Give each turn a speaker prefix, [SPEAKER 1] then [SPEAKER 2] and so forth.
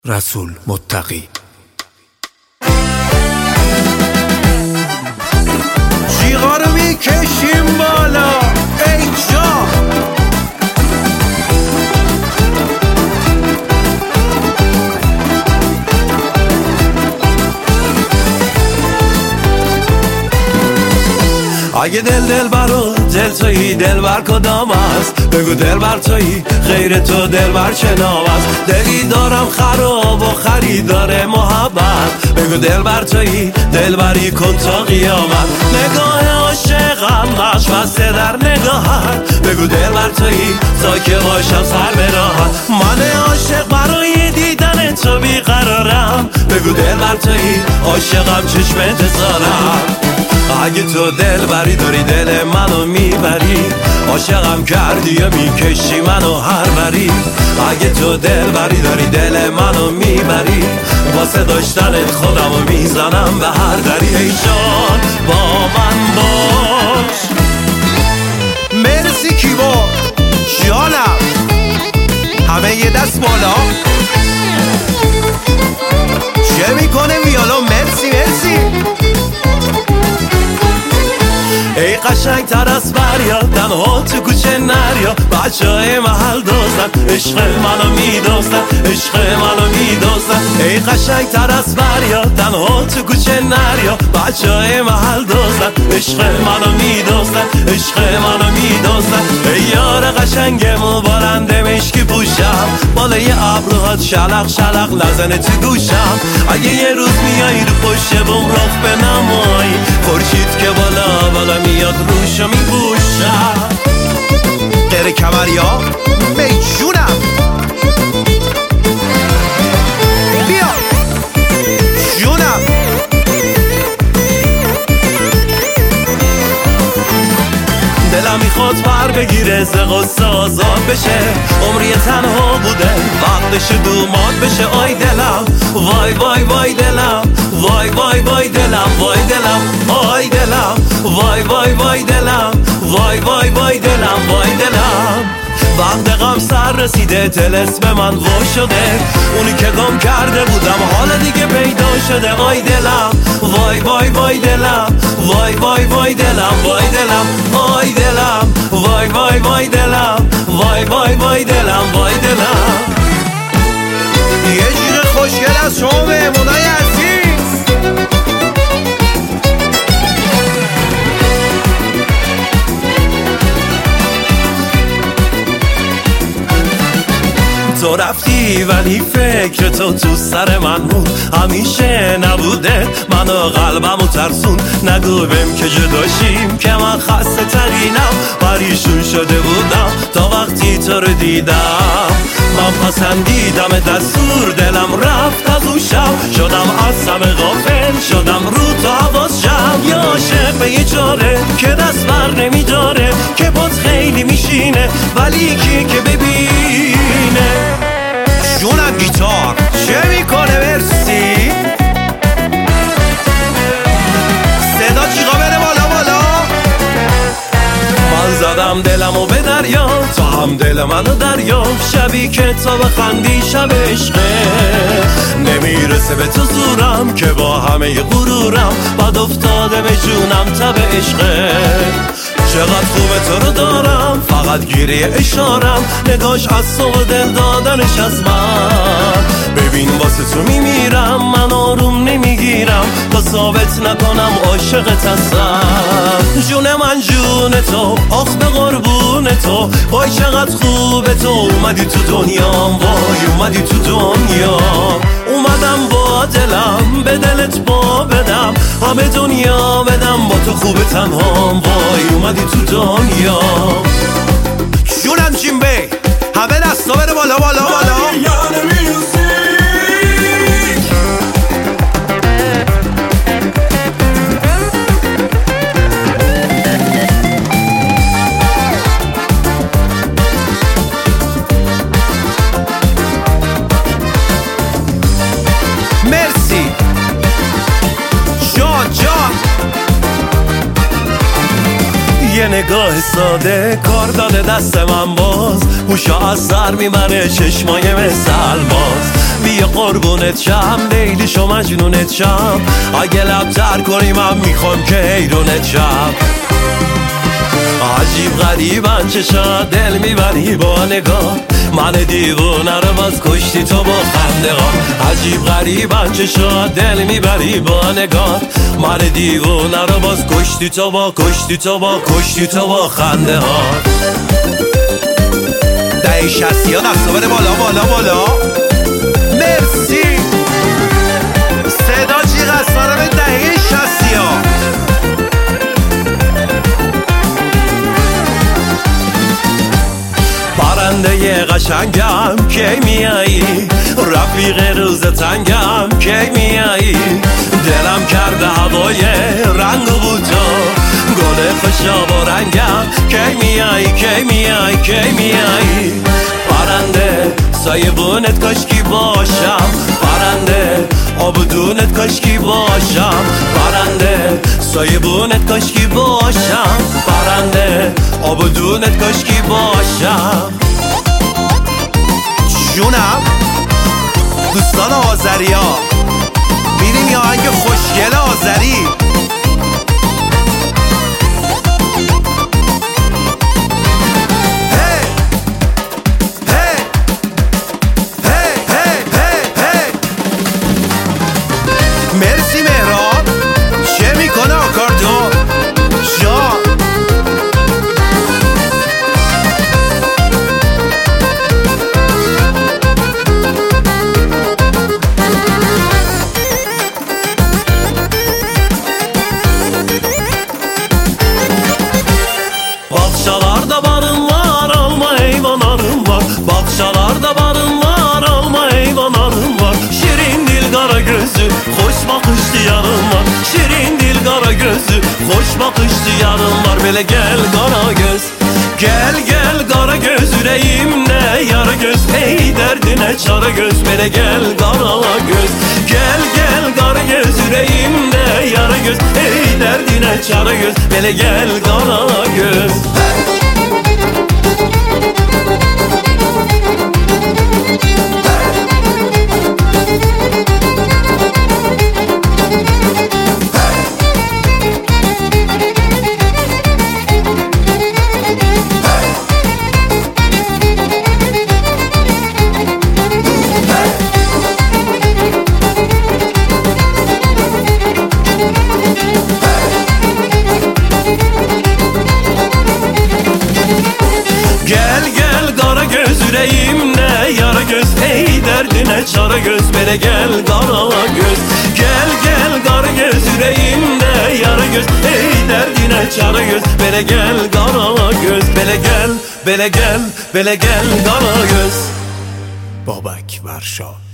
[SPEAKER 1] رسول متقی.
[SPEAKER 2] جیغا رو میکشیم بالا ای جا. اگه دل برو دل تویی دلبر کدام است؟ بگو دلبر تویی غیر تو دلبر چه نام است؟ دلی دارم خراب و خریدار محبت، بگو دلبر تویی دلبری کن تا قیامت. نگاه عاشقم نقش بسته در نگاهت، بگو دلبر تویی تا که باشم سر به راحت. من عاشق برای دیدن تو بیقرارم، بگو دلبر تویی عاشقم چشم انتظارم. اگه تو دل بری داری دل منو میبری، عاشقم کردی یا میکشی منو هر بری. اگه تو دل بری داری دل منو میبری، واسه داشتنت خودمو میزنم به هر دری. ای جان با من باش. مرسی کیبورد جانم، همه یه دست بالا. چه میکنه ویالا؟ مرسی مرسی. ای قشنگ تر از فریاد تنها تو کوچه نریا، بچه های محل دوستن عشق منو میدوستن، عشق منو میدوستن. ای قشنگ تر از فریاد تنها تو کوچه نریا، بچه های محل دوستن عشق منو میدوستن، عشق منو میدوستن. ای یار قشنگمو بارنده مشکی پوشم، بالای ابروهات شلق شلق لزنه تو گوشم. اگه یه روز میای رو پشت بوم رخ به نمایی، خورشید که بالا بالا میاد روشو میبوشم. غیر کمریا میجونم بیا جونم. دلم میخواد پر بگیره ز غصه آزاد بشه، عمری تنها بوده وقتش دوماد بشه. آی دلم وای وای وای دلم، وای وای وای دلم، وای دلم آی دلم، وای وای وای دلم، وای وای وای دلم، وای دلم. وقت غم سر رسیده طلسم من وا شده، اونی که گم کرده بودم حالا دیگه پیدا شده. آی دلم وای وای وای دلم، وای وای وای دلم، وای دلم آی دلم، وای وای وای دلم، وای وای وای دلم، وای دلم. یه جور خوشگل از شما مهمونای عزیز. تو رفتی ولی فکر تو سر من بود، همیشه نبوده منو قلبمو ترسون. نگو بهم که جداشیم که من خسته ترینم، پریشون شده بودم تا وقتی تو رو دیدم. من پسندیدم دستور دلم رفت از اون شب، شدم از همه غافل شدم رو تو حواس جمع. یا عاشق به یه جاره که دست بر نمیداره، که پات خیلی میشینه ولی کی که ببینه. جونم گیتار چه میکنه؟ مرسی. صدا چیقا بره بالا بالا. من زدم دلمو به دریا، تو هم دل منو دریا. شبی که تو بخندی شب عشقه، نمیرسه به تو زورم که با همه غرورم بد افتاده به جونم تب عشقه. چقدر خوبه تو رو دارم، فقط گیری اشارم، نگاش از صبح دل دادنش از من. ببین واسه تو میمیرم، من آروم نمیگیرم تا ثابت نکنم عاشقت هستم. جون من جون تو، آخ به قربون تو، وای چقدر خوبه تو. اومدی تو دنیام، وای اومدی تو دنیا. اومدم با دلم به دلت با بدم، همه دنیا بدم با تو خوبه تنهام. وای اومدی تو دنیا. جونم جیمبی همه دستا بره بالا بالا بالا. مرسی جان جان. یه نگاه ساده کار داده دست من باز، هوشا از سر میبره چشمای مثل باز. بیا قربونت شم، لیلیش و مجنونت شم، اگه لبتر کنی من میخوام که حیرونت شم. عجیب غریبن چشات دل میبری با نگاه، من دیوونه رو باز کشتی تو با خنده ها. عجیب غریبن چشات دل میبری با نگاه، من دیوونه رو باز کشتی تو با خنده ها. دهه 60 ها دستا بره بالا بالا بالا. مرسی صدا جیغ از سرم دهه 60 ها. پرنده قشنگم کی میایی، رفیق روز تنگم کی میایی، دلم کرده هوای رنگ و بوتا، گل خوشا با رنگم کی میایی. پرنده سایبونت کاشکی باشم، پرنده آبدونت کاشکی باشم، پرنده سایبونت کاشکی باشم، پرنده آبدونت کاشکی باشم. جونم دوستان آذری ها، میریم یا آهنگ خوشگل آذری. مرسی مهران. چه میکنه آکاردون جان؟ Bahçalarda barın var, alma heyvanlarım var, bahçalarda barın var, alma heyvanlarım var. Şirin dil kara gözü, hoş bakışlı yarım var, şirin dil kara gözü, hoş bakışlı yarım var. Böyle gel kara göz, gel kara göz, yüreğimde yara göz, ey derdine çare göz. Böyle gel kara göz, gel kara göz, yüreğimde yara göz, ey derdine çare göz. Böyle gel kara göz. Gel kara göz, yüreğimde yara göz, ey derdine çare göz. Böyle gel kara göz, gel kara göz, yüreğimde yara göz, ey derdine çare göz. Böyle gel kara göz, böyle gel kara göz. Babak Varşa.